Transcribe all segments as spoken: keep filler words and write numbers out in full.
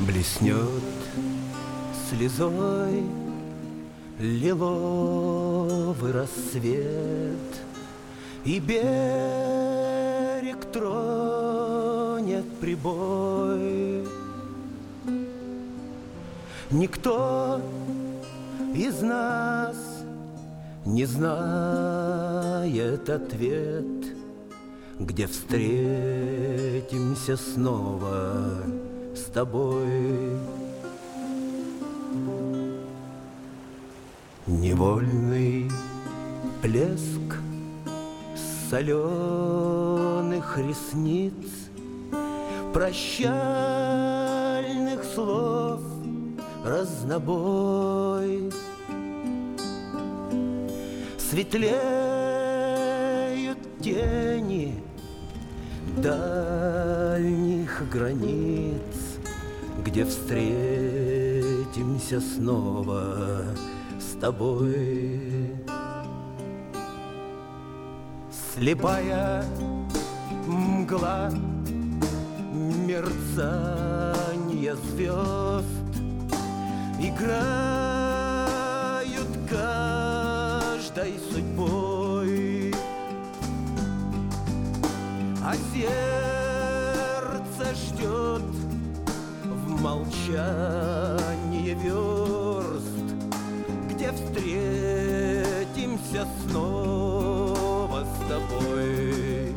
Блеснет слезой лиловый рассвет, и берег тронет прибой. Никто из нас не знает ответ, где встретимся снова с тобой. Невольный плеск соленых ресниц, прощальных слов разнобой. Светлеют тени дальних границ, где встретимся снова с тобой. Слепая мгла, мерцанье звезд играют каждой судьбой, а сердце ждет в молчании верст, где встретимся снова с тобой.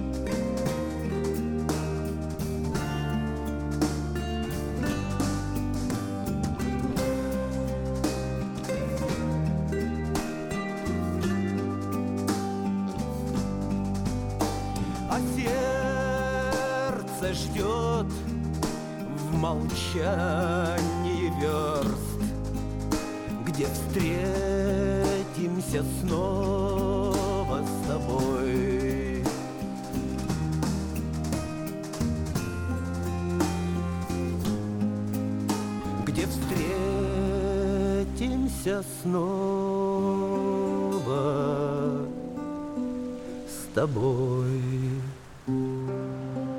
А сердце ждет в молчании верст, где встретимся снова с тобой. Где встретимся снова с тобой.